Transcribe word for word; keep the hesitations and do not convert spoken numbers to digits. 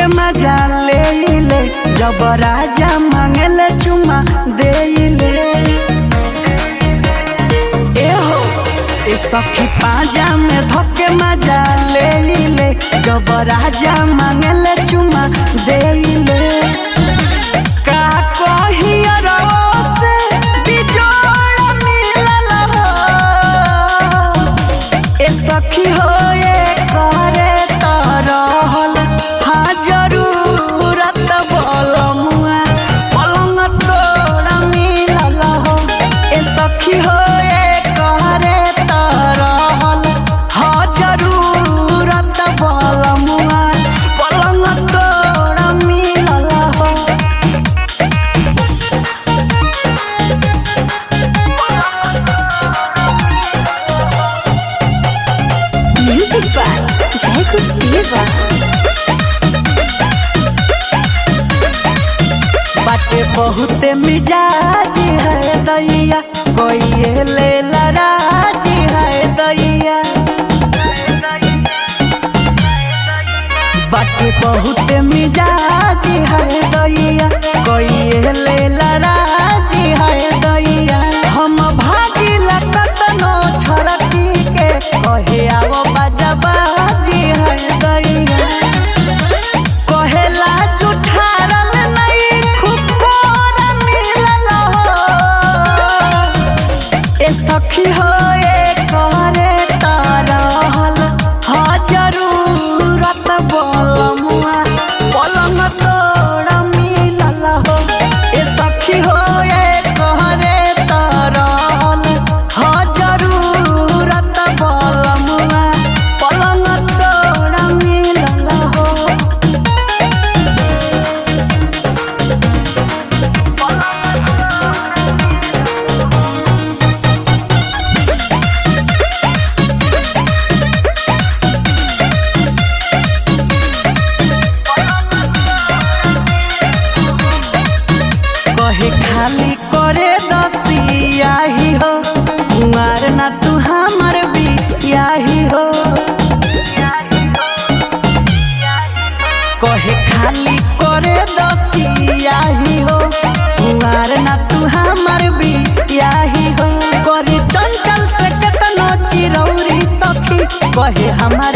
धके मजा ले ले, जब राजा मांगले चुमा दे ले। ए हो ए सखी पाजा में धके मजा ले ले, जब राजा मांगले चुमा दे ले। का कहिया से बिजोड़ मिलल हो, ए सखी हो ये करे त रहल हाँ जरूरत बलमुआ पलंग तोड़ा मिलल हो। ए सखी हो ये करे त रहल हाँ जरूरत बलमुआ पलंग तोड़ा मिलल हो। Music by Jacob Diva. बाटे बहुते मिजाज है दैया, कोई ले लराज है दैया। बाटे बहुते मिजाज है दैया, कोई ले लराज है दैया। हम भागिला कतनो छड़की के कहे आवो बाजाबाजी है दैया। कहेला जुठारल नहीं खूब कोरा मिलल हो, ए सखी हो ये करे त रहल हाँ जरूरत बलमुआ पलंग तोड़ा मिलल हो। ए सखी हो ये करे त रहल हाँ जरूरत बलमुआ पलंग तोड़ा मिलल हो। कहे खाली करे दसिया ही हो, कुमार ना तू हमर बियाही हो। कहे खाली करे दसिया ही हो, कुमार ना तू हमर बियाही हो। करे चंचल से केतनो चिरौरी सखी कहे हमार